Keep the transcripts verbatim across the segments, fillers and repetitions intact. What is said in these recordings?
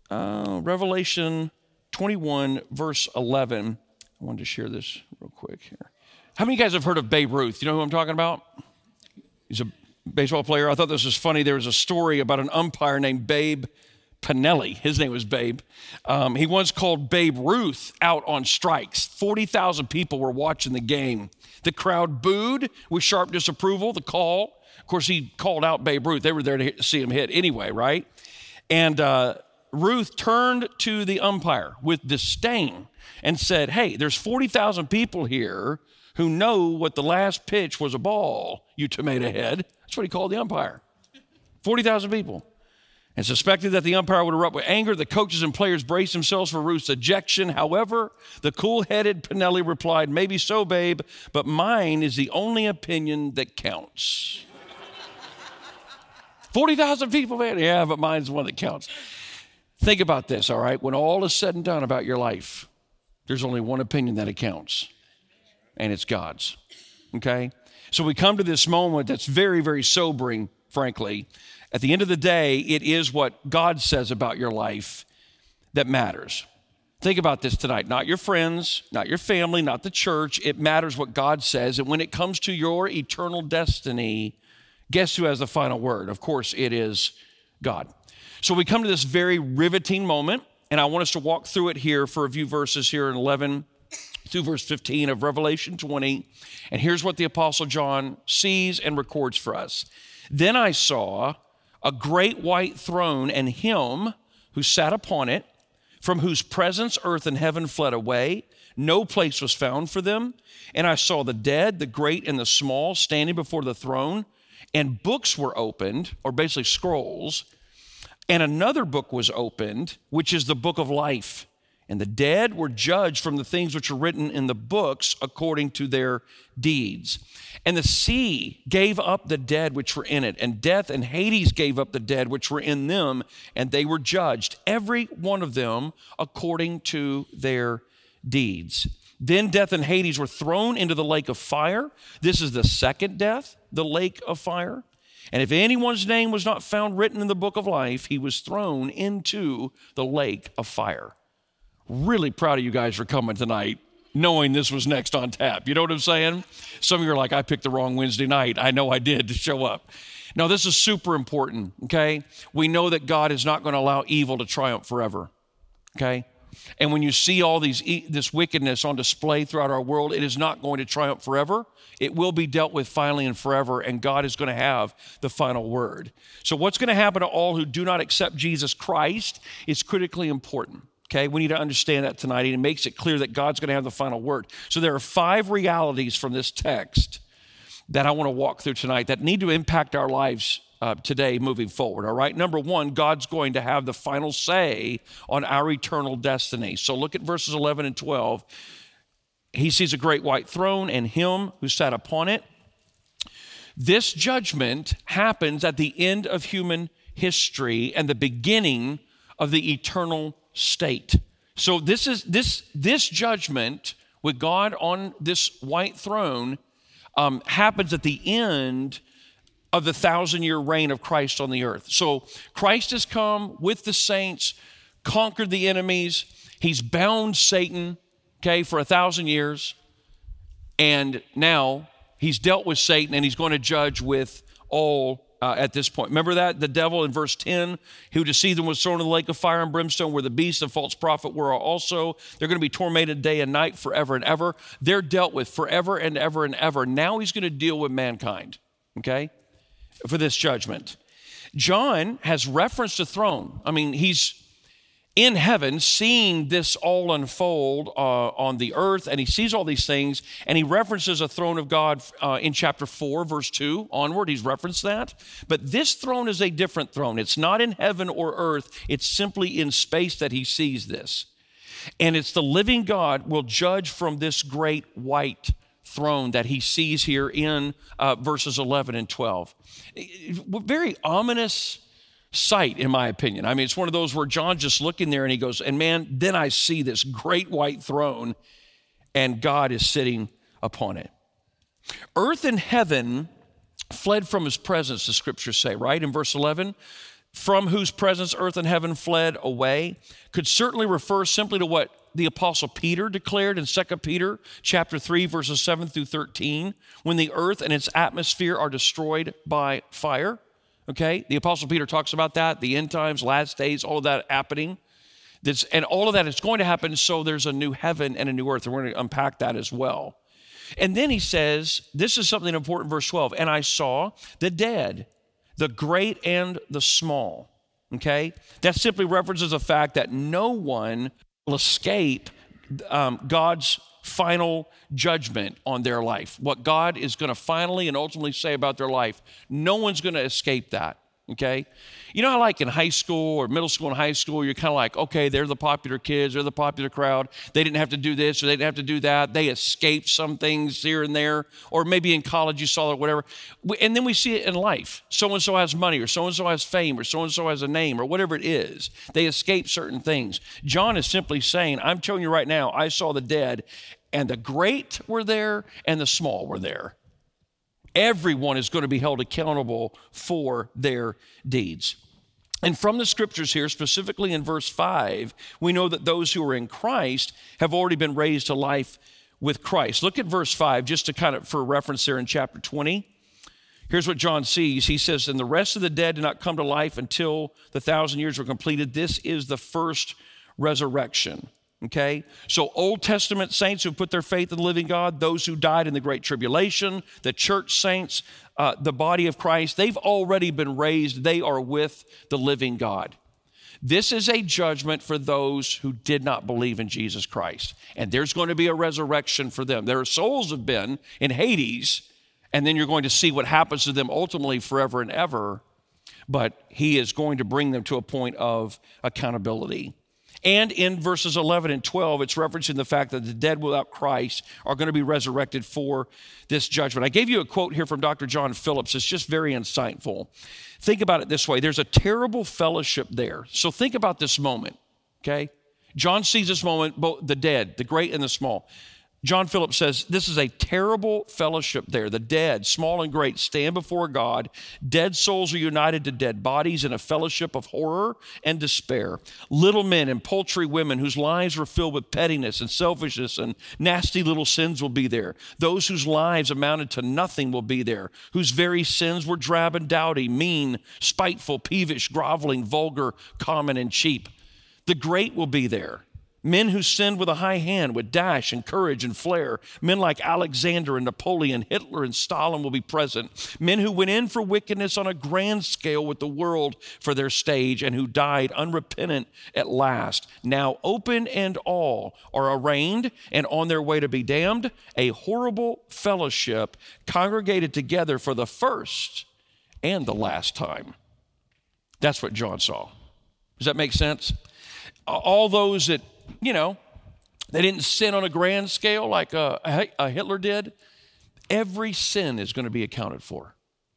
uh, Revelation twenty-one, verse eleven. I wanted to share this real quick here. How many of you guys have heard of Babe Ruth? You know who I'm talking about? He's a baseball player. I thought this was funny. There was a story about an umpire named Babe Pinelli. His name was Babe. Um, he once called Babe Ruth out on strikes. forty thousand people were watching the game. The crowd booed with sharp disapproval, the call. Of course, he called out Babe Ruth. They were there to see him hit anyway, right? And uh, Ruth turned to the umpire with disdain and said, hey, there's forty thousand people here who know what the last pitch was a ball, you tomato head. That's what he called the umpire. forty thousand people. And suspected that the umpire would erupt with anger. The coaches and players braced themselves for Ruth's ejection. However, the cool-headed Pinelli replied, maybe so, babe, but mine is the only opinion that counts. forty thousand people, man. Yeah, but mine's the one that counts. Think about this, all right? When all is said and done about your life, there's only one opinion that counts, and it's God's, okay? So we come to this moment that's very, very sobering, frankly. At the end of the day, it is what God says about your life that matters. Think about this tonight. Not your friends, not your family, not the church. It matters what God says. And when it comes to your eternal destiny, guess who has the final word? Of course, it is God. So we come to this very riveting moment, and I want us to walk through it here for a few verses here in eleven through verse fifteen of Revelation twenty. And here's what the Apostle John sees and records for us. Then I saw a great white throne and him who sat upon it, from whose presence earth and heaven fled away. No place was found for them. And I saw the dead, the great and the small, standing before the throne, and books were opened, or basically scrolls. And another book was opened, which is the book of life. And the dead were judged from the things which are written in the books according to their deeds. And the sea gave up the dead which were in it, and death and Hades gave up the dead which were in them, and they were judged, every one of them according to their deeds. Then death and Hades were thrown into the lake of fire. This is the second death, the lake of fire. And if anyone's name was not found written in the book of life, he was thrown into the lake of fire. Really proud of you guys for coming tonight, knowing this was next on tap. You know what I'm saying? Some of you are like, I picked the wrong Wednesday night. I know I did to show up. Now, this is super important, okay? We know that God is not going to allow evil to triumph forever, okay? And when you see all these this wickedness on display throughout our world, it is not going to triumph forever. It will be dealt with finally and forever, and God is going to have the final word. So what's going to happen to all who do not accept Jesus Christ is critically important. Okay, we need to understand that tonight, and it makes it clear that God's going to have the final word. So there are five realities from this text that I want to walk through tonight that need to impact our lives uh, today moving forward, all right? Number one, God's going to have the final say on our eternal destiny. So look at verses eleven and twelve. He sees a great white throne and him who sat upon it. This judgment happens at the end of human history and the beginning of the eternal state. So this is this this judgment with God on this white throne um, happens at the end of the thousand-year reign of Christ on the earth. So Christ has come with the saints, conquered the enemies. He's bound Satan, okay, for a thousand years. And now he's dealt with Satan, and he's going to judge with all Uh, at this point. Remember that? The devil in verse ten, who deceived them was thrown in the lake of fire and brimstone where the beast and false prophet were also. They're going to be tormented day and night forever and ever. They're dealt with forever and ever and ever. Now he's going to deal with mankind, okay, for this judgment. John has referenced the throne. I mean, he's in heaven seeing this all unfold uh, on the earth, and he sees all these things, and he references a throne of God uh, in chapter four, verse two onward. He's referenced that. But this throne is a different throne. It's not in heaven or earth. It's simply in space that he sees this. And it's the living God will judge from this great white throne that he sees here in uh, verses eleven and twelve. Very ominous sight, in my opinion. I mean, it's one of those where John's just looking there and he goes, and man, then I see this great white throne and God is sitting upon it. Earth and heaven fled from his presence, the scriptures say, right? In verse eleven, from whose presence earth and heaven fled away, could certainly refer simply to what the Apostle Peter declared in Second Peter chapter three, verses seven through thirteen, when the earth and its atmosphere are destroyed by fire. Okay, the Apostle Peter talks about that, the end times, last days, all of that happening. That's, and all of that is going to happen, so there's a new heaven and a new earth, and we're going to unpack that as well. And then he says, this is something important, verse twelve, and I saw the dead, the great and the small, okay? That simply references the fact that no one will escape um, God's final judgment on their life. What God is going to finally and ultimately say about their life, no one's going to escape that, okay? You know how like in high school or middle school and high school, you're kind of like, okay, they're the popular kids, they're the popular crowd. They didn't have to do this or they didn't have to do that. They escaped some things here and there. Or maybe in college you saw it, whatever. And then we see it in life. So-and-so has money or so-and-so has fame or so-and-so has a name or whatever it is. They escape certain things. John is simply saying, I'm telling you right now, I saw the dead and the great were there and the small were there. Everyone is going to be held accountable for their deeds. And from the scriptures here, specifically in verse five, we know that those who are in Christ have already been raised to life with Christ. Look at verse five, just to kind of, for reference there in chapter twenty. Here's what John sees. He says, and the rest of the dead did not come to life until the thousand years were completed. This is the first resurrection. Okay, so Old Testament saints who put their faith in the living God, those who died in the Great Tribulation, the church saints, uh, the body of Christ, they've already been raised. They are with the living God. This is a judgment for those who did not believe in Jesus Christ. And there's going to be a resurrection for them. Their souls have been in Hades, and then you're going to see what happens to them ultimately forever and ever. But he is going to bring them to a point of accountability. And in verses eleven and twelve, it's referencing the fact that the dead without Christ are going to be resurrected for this judgment. I gave you a quote here from Doctor John Phillips. It's just very insightful. Think about it this way. There's a terrible fellowship there. So think about this moment, okay? John sees this moment, both the dead, the great and the small. John Phillips says, this is a terrible fellowship there. The dead, small and great, stand before God. Dead souls are united to dead bodies in a fellowship of horror and despair. Little men and paltry women whose lives were filled with pettiness and selfishness and nasty little sins will be there. Those whose lives amounted to nothing will be there, whose very sins were drab and dowdy, mean, spiteful, peevish, groveling, vulgar, common, and cheap. The great will be there. Men who sinned with a high hand, with dash and courage and flair. Men like Alexander and Napoleon, Hitler and Stalin will be present. Men who went in for wickedness on a grand scale with the world for their stage and who died unrepentant at last. Now open and all are arraigned and on their way to be damned. A horrible fellowship congregated together for the first and the last time. That's what John saw. Does that make sense? All those that, you know, they didn't sin on a grand scale like a, a Hitler did. Every sin is going to be accounted for.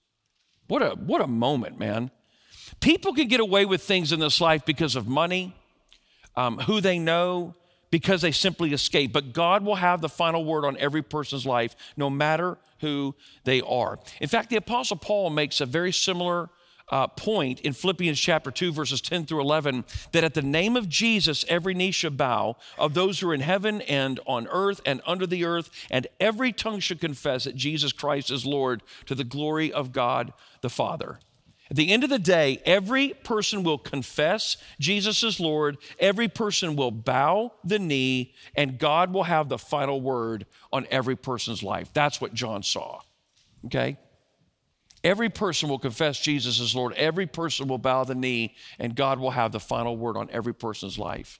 What a, what a moment, man. People can get away with things in this life because of money, um, who they know, because they simply escape. But God will have the final word on every person's life, no matter who they are. In fact, the Apostle Paul makes a very similar Uh, point in Philippians chapter two, verses ten through eleven, that at the name of Jesus, every knee shall bow, of those who are in heaven and on earth and under the earth, and every tongue should confess that Jesus Christ is Lord, to the glory of God the Father. At the end of the day, every person will confess Jesus is Lord, every person will bow the knee, and God will have the final word on every person's life. That's what John saw, okay? Every person will confess Jesus as Lord. Every person will bow the knee, and God will have the final word on every person's life.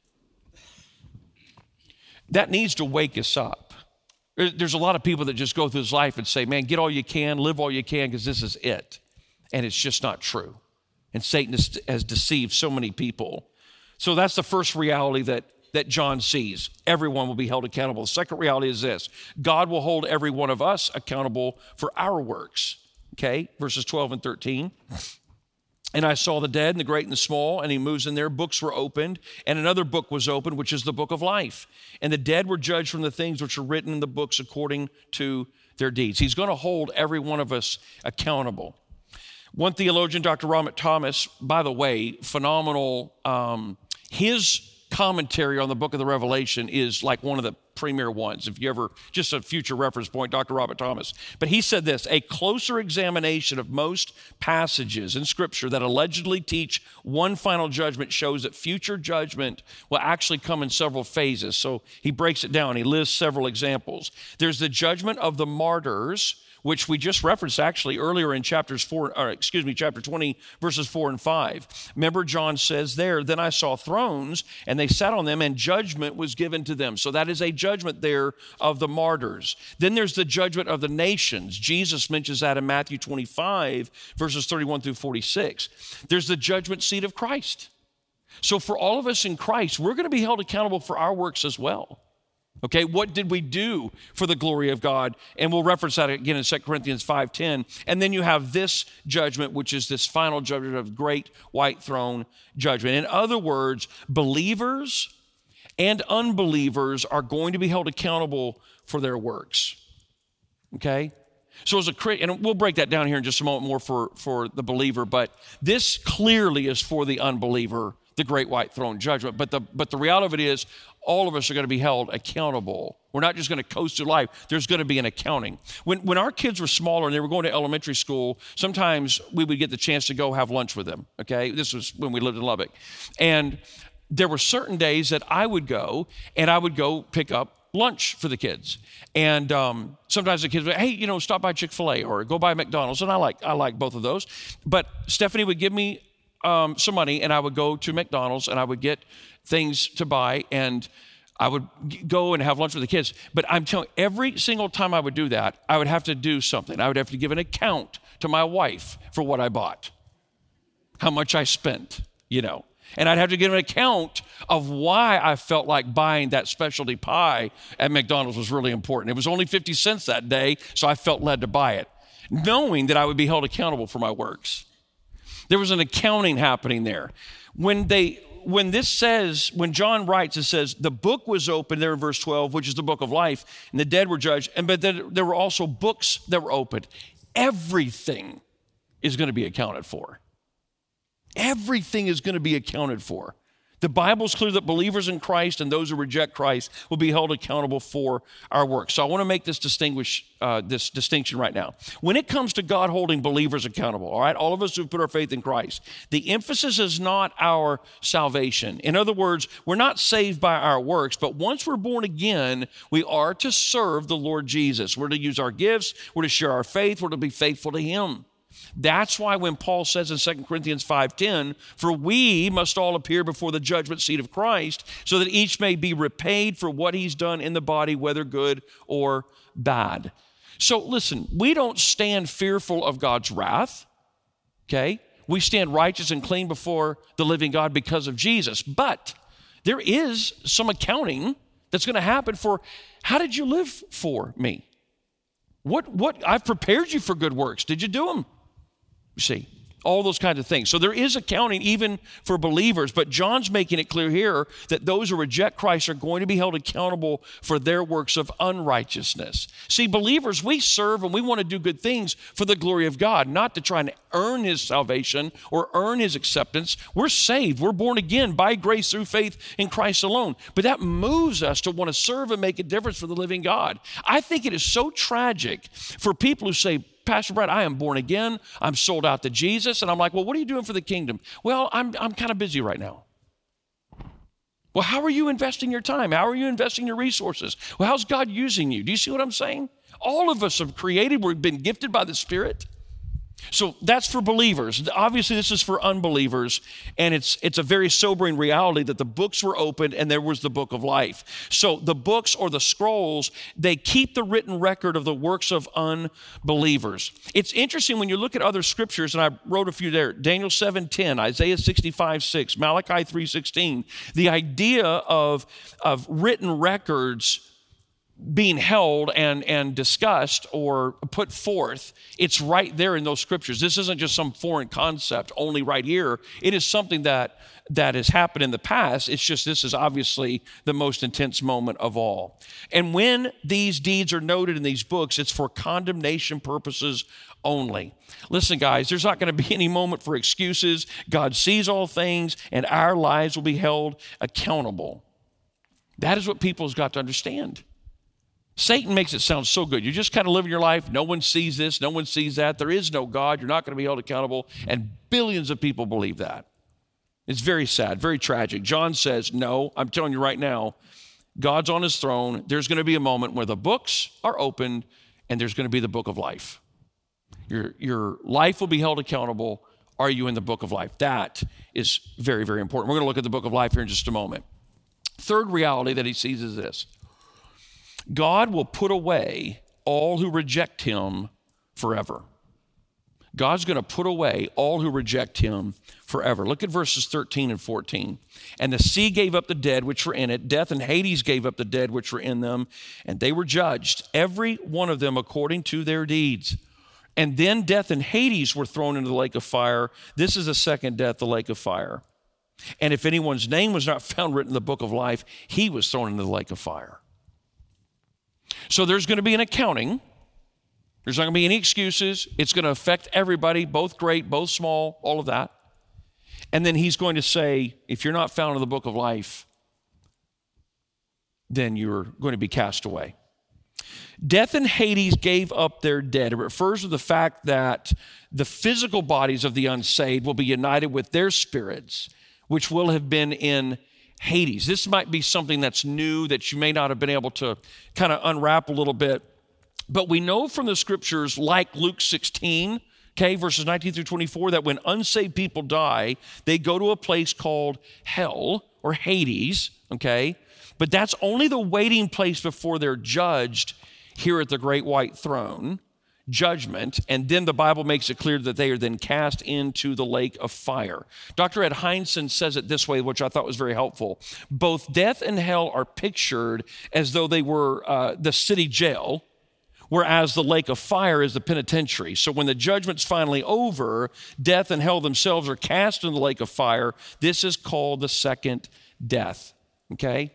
That needs to wake us up. There's a lot of people that just go through this life and say, man, get all you can, live all you can, because this is it. And it's just not true. And Satan has deceived so many people. So that's the first reality that, that John sees. Everyone will be held accountable. The second reality is this: God will hold every one of us accountable for our works. Okay, verses twelve and thirteen. And I saw the dead and the great and the small, and he moves in there. Books were opened, and another book was opened, which is the book of life. And the dead were judged from the things which are written in the books according to their deeds. He's going to hold every one of us accountable. One theologian, Doctor Robert Thomas, by the way, phenomenal. Um, his commentary on the book of the Revelation is like one of the premier ones. If you ever, just a future reference point, Doctor Robert Thomas. But he said this: a closer examination of most passages in Scripture that allegedly teach one final judgment shows that future judgment will actually come in several phases. So he breaks it down. He lists several examples. There's the judgment of the martyrs, which we just referenced actually earlier in chapters four, or excuse me, chapter twenty, verses four and five. Remember, John says there, then I saw thrones, and they sat on them, and judgment was given to them. So that is a judgment there of the martyrs. Then there's the judgment of the nations. Jesus mentions that in Matthew twenty-five, verses thirty-one through forty-six. There's the judgment seat of Christ. So for all of us in Christ, we're going to be held accountable for our works as well. Okay, what did we do for the glory of God? And we'll reference that again in Second Corinthians five ten. And then you have this judgment, which is this final judgment of great white throne judgment. In other words, believers and unbelievers are going to be held accountable for their works. Okay? So as a Christian, and we'll break that down here in just a moment more for, for the believer, but this clearly is for the unbeliever, the great white throne judgment. But the but the reality of it is, all of us are going to be held accountable. We're not just going to coast through life. There's going to be an accounting. When when our kids were smaller and they were going to elementary school, sometimes we would get the chance to go have lunch with them, okay? This was when we lived in Lubbock. And there were certain days that I would go, and I would go pick up lunch for the kids. And um, sometimes the kids would, hey, you know, stop by Chick-fil-A or go by McDonald's. And I like I like both of those. But Stephanie would give me um, some money, and I would go to McDonald's, and I would get things to buy, and I would go and have lunch with the kids. But I'm telling you, every single time I would do that, I would have to do something. I would have to give an account to my wife for what I bought, how much I spent, you know. And I'd have to give an account of why I felt like buying that specialty pie at McDonald's was really important. It was only fifty cents that day, so I felt led to buy it, knowing that I would be held accountable for my works. There was an accounting happening there. When they, when this says, when John writes, it says, the book was opened there in verse twelve, which is the book of life, and the dead were judged, and but then there were also books that were opened. Everything is going to be accounted for. Everything is going to be accounted for. The Bible's clear that believers in Christ and those who reject Christ will be held accountable for our work. So I want to make this distinguish uh, this distinction right now. When it comes to God holding believers accountable, all right, all of us who put our faith in Christ, the emphasis is not our salvation. In other words, we're not saved by our works, but once we're born again, we are to serve the Lord Jesus. We're to use our gifts, we're to share our faith, we're to be faithful to Him. That's why when Paul says in Second Corinthians five ten, for we must all appear before the judgment seat of Christ, so that each may be repaid for what he's done in the body, whether good or bad. So listen, we don't stand fearful of God's wrath, okay? We stand righteous and clean before the living God because of Jesus. But there is some accounting that's going to happen for, how did you live for me? What, what, I've prepared you for good works. Did you do them? You see, all those kinds of things. So there is accounting even for believers, but John's making it clear here that those who reject Christ are going to be held accountable for their works of unrighteousness. See, believers, we serve and we want to do good things for the glory of God, not to try and earn His salvation or earn His acceptance. We're saved. We're born again by grace through faith in Christ alone. But that moves us to want to serve and make a difference for the living God. I think it is so tragic for people who say, Pastor Brad, I am born again. I'm sold out to Jesus. And I'm like, well, what are you doing for the kingdom? Well, I'm, I'm kind of busy right now. Well, how are you investing your time? How are you investing your resources? Well, how's God using you? Do you see what I'm saying? All of us have created, we've been gifted by the Spirit. So that's for believers. Obviously, this is for unbelievers, and it's it's a very sobering reality that the books were opened and there was the book of life. So the books or the scrolls, they keep the written record of the works of unbelievers. It's interesting when you look at other scriptures, and I wrote a few there, Daniel seven ten, Isaiah sixty-five six, Malachi three sixteen. The idea of, of written records being held and, and discussed or put forth. It's right there in those scriptures. This isn't just some foreign concept only right here. It is something that, that has happened in the past. It's just this is obviously the most intense moment of all. And when these deeds are noted in these books, it's for condemnation purposes only. Listen, guys, there's not going to be any moment for excuses. God sees all things, and our lives will be held accountable. That is what people's got to understand. Satan makes it sound so good. You're just kind of living your life. No one sees this. No one sees that. There is no God. You're not going to be held accountable. And billions of people believe that. It's very sad, very tragic. John says, no, I'm telling you right now, God's on his throne. There's going to be a moment where the books are opened and there's going to be the book of life. Your, your life will be held accountable. Are you in the book of life? That is very, very important. We're going to look at the book of life here in just a moment. Third reality that he sees is this. God will put away all who reject him forever. God's going to put away all who reject him forever. Look at verses thirteen and fourteen. And the sea gave up the dead which were in it. Death and Hades gave up the dead which were in them. And they were judged, every one of them according to their deeds. And then death and Hades were thrown into the lake of fire. This is the second death, the lake of fire. And if anyone's name was not found written in the book of life, he was thrown into the lake of fire. So there's going to be an accounting. There's not going to be any excuses. It's going to affect everybody, both great, both small, all of that. And then he's going to say, if you're not found in the book of life, then you're going to be cast away. Death and Hades gave up their dead. It refers to the fact that the physical bodies of the unsaved will be united with their spirits, which will have been in Hades. This might be something that's new that you may not have been able to kind of unwrap a little bit. But we know from the scriptures, like Luke sixteen, okay, verses nineteen through twenty-four, that when unsaved people die, they go to a place called hell or Hades, okay? But that's only the waiting place before they're judged here at the great white throne, judgment, and then the Bible makes it clear that they are then cast into the lake of fire. Doctor Ed Hindson says it this way, which I thought was very helpful. Both death and hell are pictured as though they were uh, the city jail, whereas the lake of fire is the penitentiary. So when the judgment's finally over, death and hell themselves are cast in the lake of fire. This is called the second death, okay?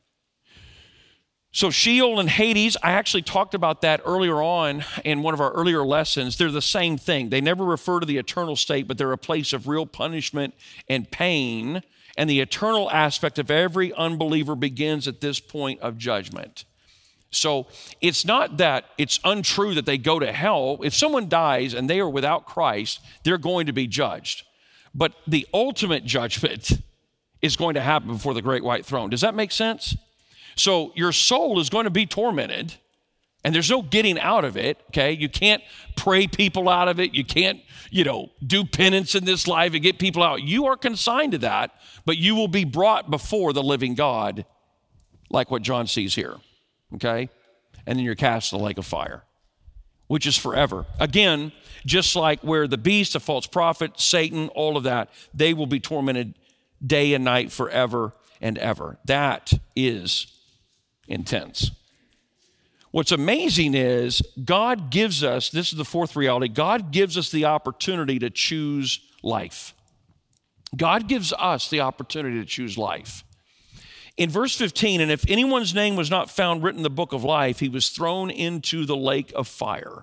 So Sheol and Hades, I actually talked about that earlier on in one of our earlier lessons. They're the same thing. They never refer to the eternal state, but they're a place of real punishment and pain. And the eternal aspect of every unbeliever begins at this point of judgment. So it's not that it's untrue that they go to hell. If someone dies and they are without Christ, they're going to be judged. But the ultimate judgment is going to happen before the great white throne. Does that make sense? So your soul is going to be tormented, and there's no getting out of it, okay? You can't pray people out of it. You can't, you know, do penance in this life and get people out. You are consigned to that, but you will be brought before the living God, like what John sees here, okay? And then you're cast in the lake of fire, which is forever. Again, just like where the beast, the false prophet, Satan, all of that, they will be tormented day and night forever and ever. That is intense. What's amazing is God gives us, this is the fourth reality, God gives us the opportunity to choose life. God gives us the opportunity to choose life. In verse fifteen, and if anyone's name was not found written in the book of life, he was thrown into the lake of fire.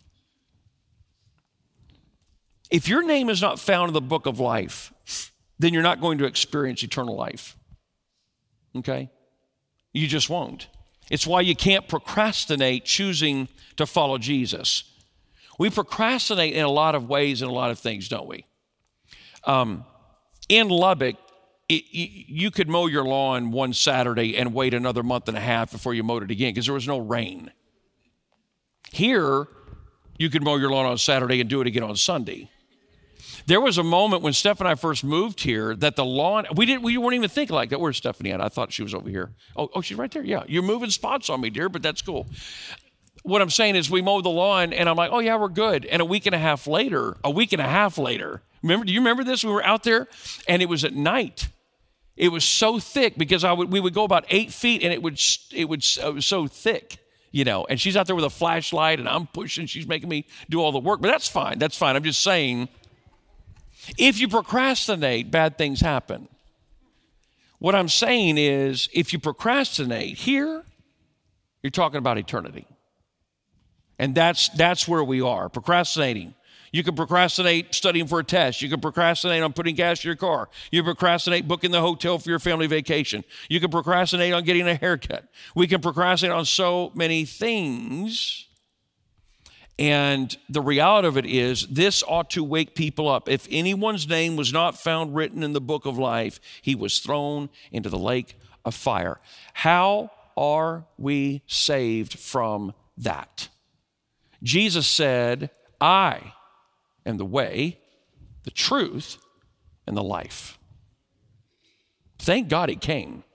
If your name is not found in the book of life, then you're not going to experience eternal life. Okay? You just won't. It's why you can't procrastinate choosing to follow Jesus. We procrastinate in a lot of ways and a lot of things, don't we? Um, in Lubbock, it, you could mow your lawn one Saturday and wait another month and a half before you mowed it again because there was no rain. Here, you could mow your lawn on Saturday and do it again on Sunday. There was a moment when Steph and I first moved here that the lawn, we didn't, we weren't even thinking like that. Where's Stephanie at? I thought she was over here. Oh, oh, she's right there. Yeah, you're moving spots on me, dear, but that's cool. What I'm saying is we mowed the lawn and I'm like, oh yeah, we're good. And a week and a half later, a week and a half later, remember, do you remember this? We were out there and it was at night It was so thick because I would, we would go about eight feet and it would, it would, it was so thick, you know, and she's out there with a flashlight and I'm pushing, she's making me do all the work, but that's fine. That's fine. I'm just saying, if you procrastinate, bad things happen. What I'm saying is, if you procrastinate here, you're talking about eternity. And that's, that's where we are, procrastinating. You can procrastinate studying for a test. You can procrastinate on putting gas in your car. You can procrastinate booking the hotel for your family vacation. You can procrastinate on getting a haircut. We can procrastinate on so many things. And the reality of it is, this ought to wake people up. If anyone's name was not found written in the book of life, he was thrown into the lake of fire. How are we saved from that? Jesus said, I am the way, the truth, and the life. Thank God he came.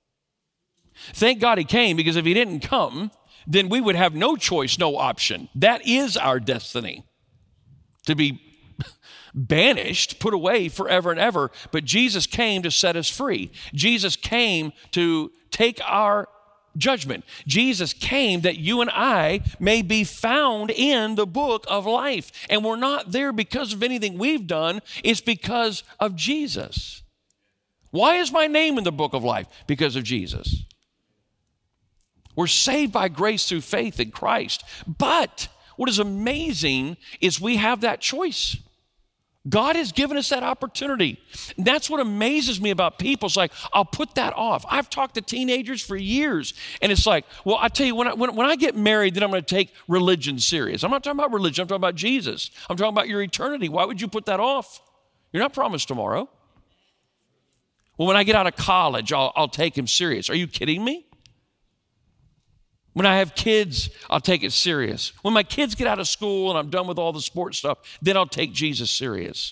Thank God he came, because if he didn't come, then we would have no choice, no option. That is our destiny, to be banished, put away forever and ever. But Jesus came to set us free. Jesus came to take our judgment. Jesus came that you and I may be found in the book of life. And we're not there because of anything we've done. It's because of Jesus. Why is my name in the book of life? Because of Jesus. We're saved by grace through faith in Christ. But what is amazing is we have that choice. God has given us that opportunity. That's what amazes me about people. It's like, I'll put that off. I've talked to teenagers for years, and it's like, well, I tell you, when I, when, when I get married, then I'm going to take religion serious. I'm not talking about religion. I'm talking about Jesus. I'm talking about your eternity. Why would you put that off? You're not promised tomorrow. Well, when I get out of college, I'll, I'll take him serious. Are you kidding me? When I have kids, I'll take it serious. When my kids get out of school and I'm done with all the sports stuff, then I'll take Jesus serious.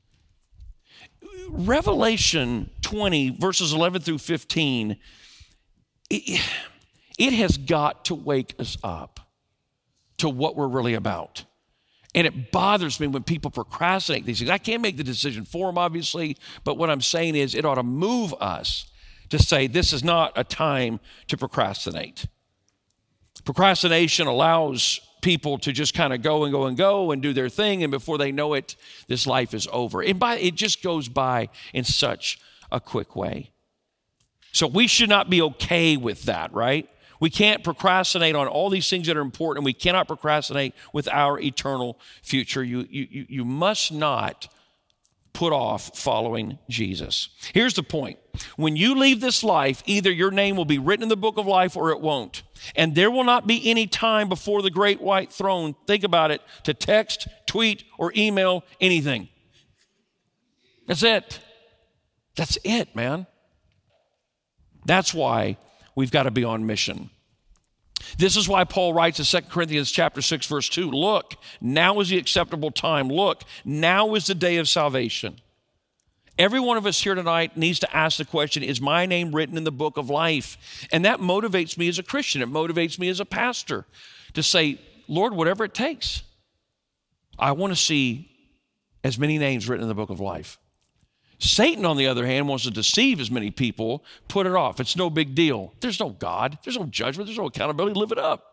Revelation twenty, verses eleven through fifteen, it, it has got to wake us up to what we're really about. And it bothers me when people procrastinate these things. I can't make the decision for them, obviously, but what I'm saying is it ought to move us to say this is not a time to procrastinate. Procrastination allows people to just kind of go and go and go and do their thing, and before they know it, this life is over. And by, it just goes by in such a quick way. So we should not be okay with that, right? We can't procrastinate on all these things that are important. We cannot procrastinate with our eternal future. You, you, you must not put off following Jesus. Here's the point. When you leave this life, either your name will be written in the book of life or it won't. And there will not be any time before the great white throne, think about it, to text, tweet, or email anything. That's it. That's it, man. That's why we've got to be on mission. This is why Paul writes in Second Corinthians chapter six, verse two, look, now is the acceptable time. Look, now is the day of salvation. Every one of us here tonight needs to ask the question, is my name written in the book of life? And that motivates me as a Christian. It motivates me as a pastor to say, Lord, whatever it takes, I want to see as many names written in the book of life. Satan, on the other hand, wants to deceive as many people, put it off. It's no big deal. There's no God. There's no judgment. There's no accountability. Live it up.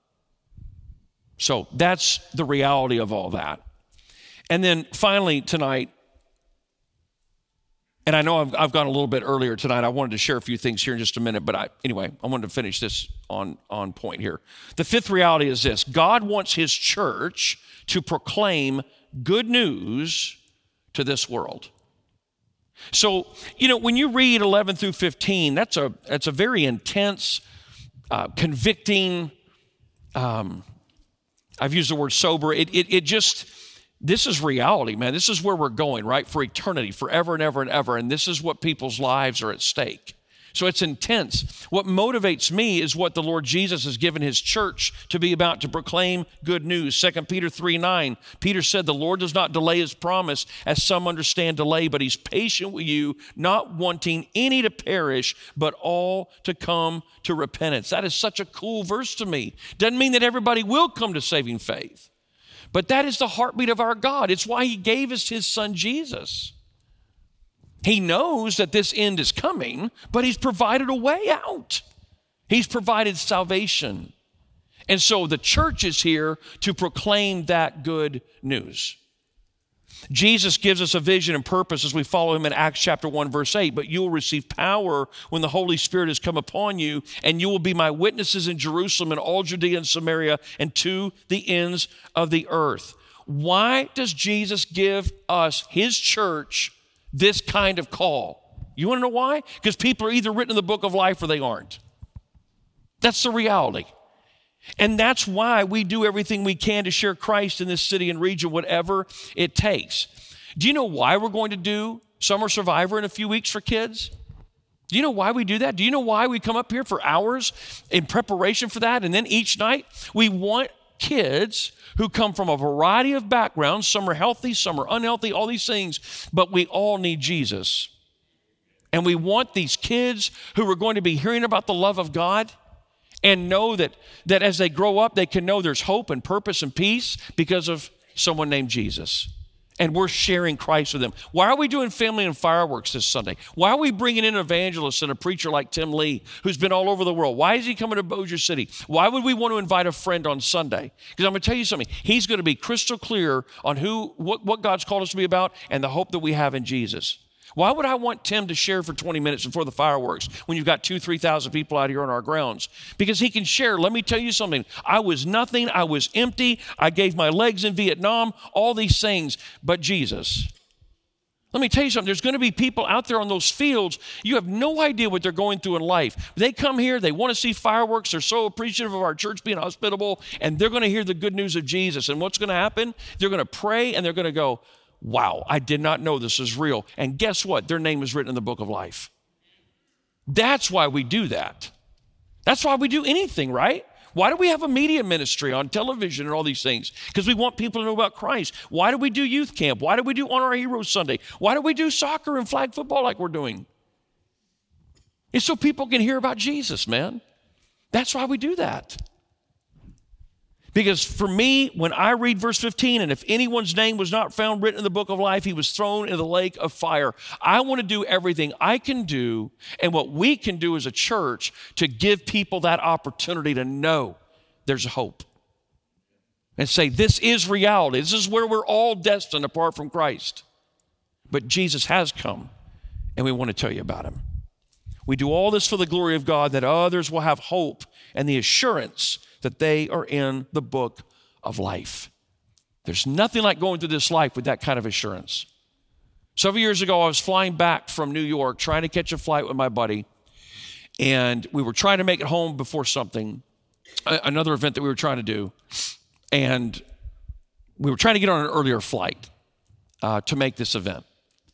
So that's the reality of all that. And then finally tonight, and I know I've, I've gone a little bit earlier tonight. I wanted to share a few things here in just a minute, but I, anyway, I wanted to finish this on, on point here. The fifth reality is this. God wants his church to proclaim good news to this world. So, you know, when you read eleven through fifteen, that's a that's a very intense, uh, convicting, um, I've used the word sober. It, it, it just, this is reality, man. This is where we're going, right? For eternity, forever and ever and ever. And this is what people's lives are at stake. So it's intense. What motivates me is what the Lord Jesus has given his church to be about, to proclaim good news. Second Peter three nine, Peter said, the Lord does not delay his promise, as some understand delay, but he's patient with you, not wanting any to perish, but all to come to repentance. That is such a cool verse to me. Doesn't mean that everybody will come to saving faith, but that is the heartbeat of our God. It's why he gave us his son Jesus. He knows that this end is coming, but he's provided a way out. He's provided salvation. And so the church is here to proclaim that good news. Jesus gives us a vision and purpose as we follow him in Acts chapter one, verse eight. But you will receive power when the Holy Spirit has come upon you, and you will be my witnesses in Jerusalem and all Judea and Samaria and to the ends of the earth. Why does Jesus give us, his church, this kind of call? You want to know why? Because people are either written in the book of life or they aren't. That's the reality. And that's why we do everything we can to share Christ in this city and region, whatever it takes. Do you know why we're going to do Summer Survivor in a few weeks for kids? Do you know why we do that? Do you know why we come up here for hours in preparation for that? And then each night, we want kids who come from a variety of backgrounds. Some are healthy, some are unhealthy, all these things, but we all need Jesus. And we want these kids who are going to be hearing about the love of God and know that, that as they grow up, they can know there's hope and purpose and peace because of someone named Jesus. And we're sharing Christ with them. Why are we doing family and fireworks this Sunday? Why are we bringing in an evangelist and a preacher like Tim Lee, who's been all over the world? Why is he coming to Bossier City? Why would we want to invite a friend on Sunday? Because I'm going to tell you something. He's going to be crystal clear on who, what, what God's called us to be about and the hope that we have in Jesus. Why would I want Tim to share for twenty minutes before the fireworks when you've got two, three thousand people out here on our grounds? Because he can share. Let me tell you something. I was nothing. I was empty. I gave my legs in Vietnam, all these things, but Jesus. Let me tell you something. There's going to be people out there on those fields. You have no idea what they're going through in life. They come here. They want to see fireworks. They're so appreciative of our church being hospitable, and they're going to hear the good news of Jesus. And what's going to happen? They're going to pray, and they're going to go, wow, I did not know this is real. And guess what? Their name is written in the book of life. That's why we do that. That's why we do anything, right? Why do we have a media ministry on television and all these things? Because we want people to know about Christ. Why do we do youth camp? Why do we do Honor Our Heroes Sunday? Why do we do soccer and flag football like we're doing? It's so people can hear about Jesus, man. That's why we do that. Because for me, when I read verse fifteen, and if anyone's name was not found written in the book of life, he was thrown in the lake of fire. I want to do everything I can do and what we can do as a church to give people that opportunity to know there's hope. And say, this is reality. This is where we're all destined apart from Christ. But Jesus has come, and we want to tell you about him. We do all this for the glory of God, that others will have hope and the assurance that they are in the book of life. There's nothing like going through this life with that kind of assurance. Several years ago, I was flying back from New York, trying to catch a flight with my buddy, and we were trying to make it home before something, another event that we were trying to do, and we were trying to get on an earlier flight uh, to make this event.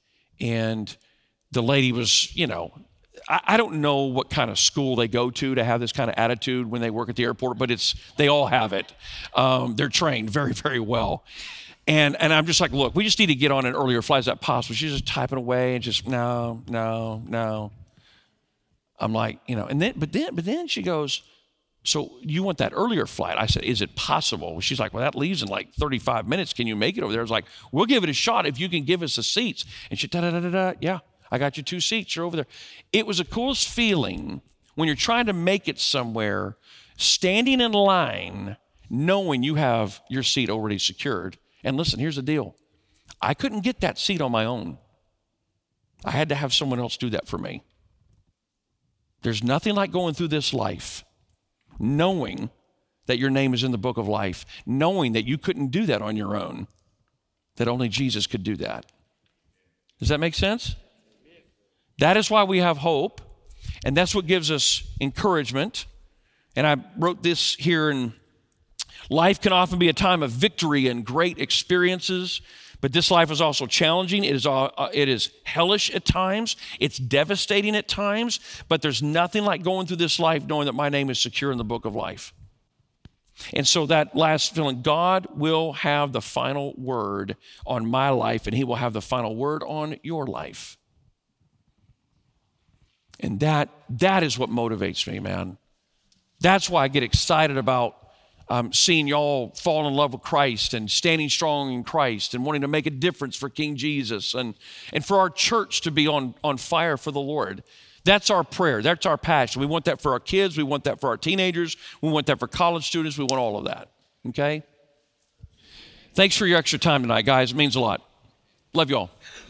And the lady was, you know, I don't know what kind of school they go to to have this kind of attitude when they work at the airport, but it's they all have it. Um, they're trained very, very well. And and I'm just like, look, we just need to get on an earlier flight. Is that possible? She's just typing away and just, no, no, no. I'm like, you know, and then, but then, but then she goes, so you want that earlier flight? I said, is it possible? She's like, well, that leaves in like thirty-five minutes. Can you make it over there? I was like, we'll give it a shot if you can give us the seats. And she, da da da da da, yeah. I got you two seats, you're over there. It was the coolest feeling when you're trying to make it somewhere, standing in line, knowing you have your seat already secured. And listen, here's the deal. I couldn't get that seat on my own. I had to have someone else do that for me. There's nothing like going through this life, knowing that your name is in the book of life, knowing that you couldn't do that on your own, that only Jesus could do that. Does that make sense? That is why we have hope, and that's what gives us encouragement. And I wrote this here, and life can often be a time of victory and great experiences, but this life is also challenging. It is, uh, it is hellish at times. It's devastating at times, but there's nothing like going through this life knowing that my name is secure in the book of life. And so that last feeling, God will have the final word on my life, and he will have the final word on your life. And that that is what motivates me, man. That's why I get excited about um, seeing y'all fall in love with Christ and standing strong in Christ and wanting to make a difference for King Jesus and, and for our church to be on, on fire for the Lord. That's our prayer. That's our passion. We want that for our kids. We want that for our teenagers. We want that for college students. We want all of that, okay? Thanks for your extra time tonight, guys. It means a lot. Love you all.